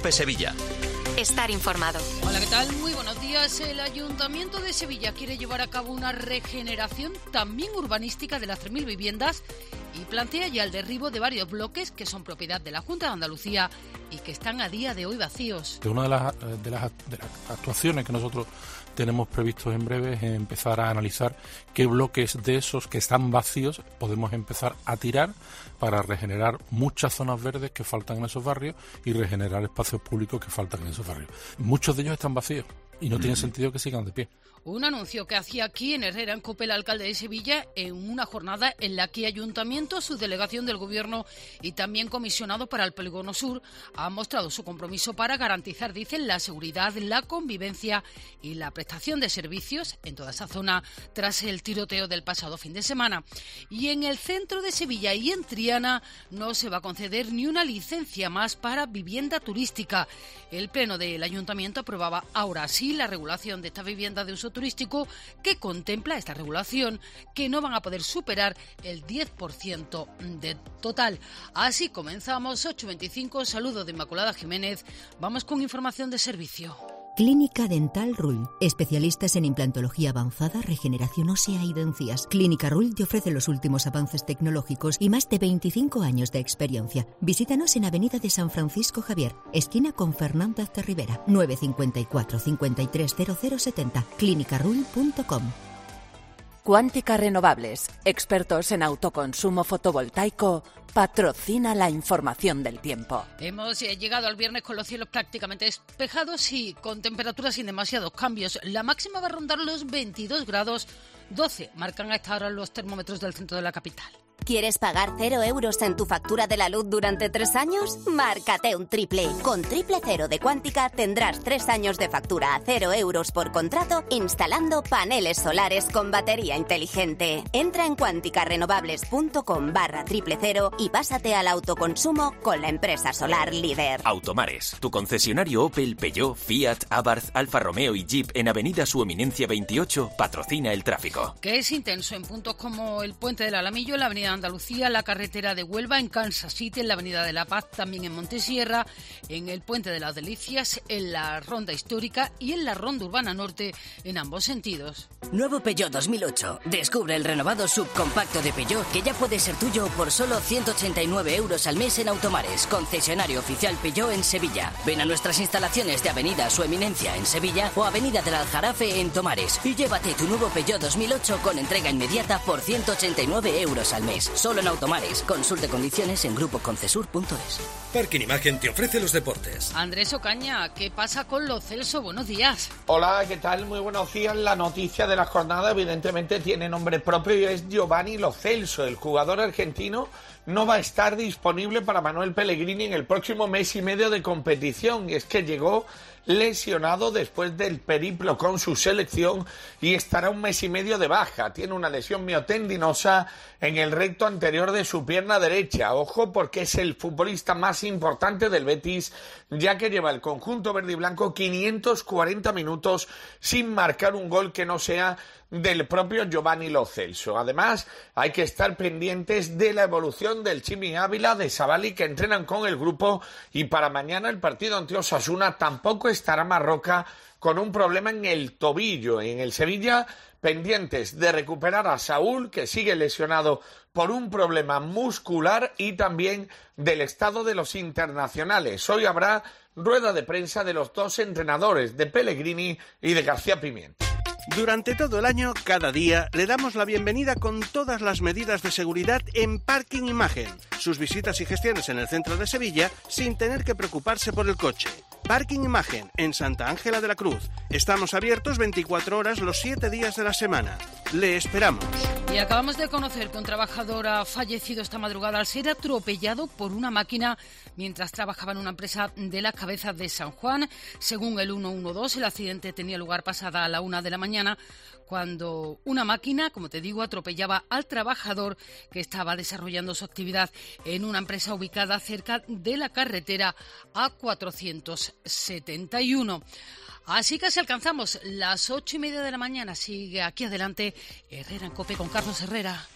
COPE Sevilla. Estar informado. Hola, ¿qué tal? Muy buenos días. El Ayuntamiento de Sevilla quiere llevar a cabo una regeneración también urbanística de las 3.000 viviendas y plantea ya el derribo de varios bloques que son propiedad de la Junta de Andalucía y que están a día de hoy vacíos. Una de las actuaciones que nosotros tenemos previstos en breve es empezar a analizar qué bloques de esos que están vacíos podemos empezar a tirar para regenerar muchas zonas verdes que faltan en esos barrios y regenerar espacios públicos que faltan en esos barrios. Muchos de ellos están vacíos y no tiene sentido que sigan de pie. Un anuncio que hacía aquí en Herrera, en COPE, el alcalde de Sevilla, en una jornada en la que Ayuntamiento, su delegación del Gobierno y también comisionado para el Polígono Sur han mostrado su compromiso para garantizar, dicen, la seguridad, la convivencia y la prestación de servicios en toda esa zona tras el tiroteo del pasado fin de semana. Y en el centro de Sevilla y en Triana no se va a conceder ni una licencia más para vivienda turística. El Pleno del Ayuntamiento aprobaba ahora sí la regulación de estas viviendas de uso turístico que contempla esta regulación que no van a poder superar el 10% de total. Así comenzamos, 8:25, saludo de Inmaculada Jiménez. Vamos con información de servicio. Clínica Dental Rull. Especialistas en implantología avanzada, regeneración ósea y encías. Clínica Rull te ofrece los últimos avances tecnológicos y más de 25 años de experiencia. Visítanos en Avenida de San Francisco Javier, esquina con Fernández de Rivera, 954 530070, clinicarull.com. Cuántica Renovables, expertos en autoconsumo fotovoltaico, patrocina la información del tiempo. Hemos llegado al viernes con los cielos prácticamente despejados y con temperaturas sin demasiados cambios. La máxima va a rondar los 22 grados, 12 marcan a esta hora los termómetros del centro de la capital. ¿Quieres pagar 0 euros en tu factura de la luz durante 3 años? Márcate un triple. Con Triple Cero de Cuántica tendrás 3 años de factura a 0 euros por contrato instalando paneles solares con batería inteligente. Entra en cuanticarenovables.com/Triple Cero y pásate al autoconsumo con la empresa solar líder. Automares, tu concesionario Opel, Peugeot, Fiat, Abarth, Alfa Romeo y Jeep en Avenida Su Eminencia 28 patrocina el tráfico. Que es intenso en puntos como el Puente del Alamillo, la Avenida Andalucía, la carretera de Huelva, en Kansas City, en la Avenida de la Paz, también en Montesierra, en el Puente de las Delicias, en la Ronda Histórica y en la Ronda Urbana Norte, en ambos sentidos. Nuevo Peugeot 2008. Descubre el renovado subcompacto de Peugeot que ya puede ser tuyo por solo 189 euros al mes en Automares, concesionario oficial Peugeot en Sevilla. Ven a nuestras instalaciones de Avenida Su Eminencia en Sevilla o Avenida del Aljarafe en Tomares y llévate tu nuevo Peugeot 2008 con entrega inmediata por 189 euros al mes. Solo en Automares. Consulte condiciones en grupoconcesur.es. Parking Imagen te ofrece los deportes. Andrés Ocaña, ¿qué pasa con Lo Celso? Buenos días. Hola, ¿qué tal? Muy buenos días. La noticia de la jornada evidentemente tiene nombre propio y es Giovanni Lo Celso. El jugador argentino no va a estar disponible para Manuel Pellegrini en el próximo mes y medio de competición. Y es que llegó lesionado después del periplo con su selección y estará un mes y medio de baja. Tiene una lesión miotendinosa en el recto anterior de su pierna derecha. Ojo, porque es el futbolista más importante del Betis, ya que lleva el conjunto verde y blanco 540 minutos sin marcar un gol que no sea del propio Giovanni Lo Celso. Además, hay que estar pendientes de la evolución del Chimi Ávila, de Savali, que entrenan con el grupo, y para mañana el partido ante Osasuna tampoco estará Marroca con un problema en el tobillo. En el Sevilla, pendientes de recuperar a Saúl, que sigue lesionado por un problema muscular, y también del estado de los internacionales. Hoy habrá rueda de prensa de los dos entrenadores, de Pellegrini y de García Pimienta. Durante todo el año, cada día, le damos la bienvenida con todas las medidas de seguridad en Parking Imagen. Sus visitas y gestiones en el centro de Sevilla sin tener que preocuparse por el coche. Parking Imagen, en Santa Ángela de la Cruz. Estamos abiertos 24 horas los 7 días de la semana. Le esperamos. Y acabamos de conocer que un trabajador ha fallecido esta madrugada al ser atropellado por una máquina mientras trabajaba en una empresa de Las Cabezas de San Juan. Según el 112, el accidente tenía lugar pasada a la 1 de la mañana, cuando una máquina, como te digo, atropellaba al trabajador que estaba desarrollando su actividad en una empresa ubicada cerca de la carretera A471. Así que si alcanzamos las 8:30 de la mañana, sigue aquí adelante Herrera en COPE con Carlos Herrera.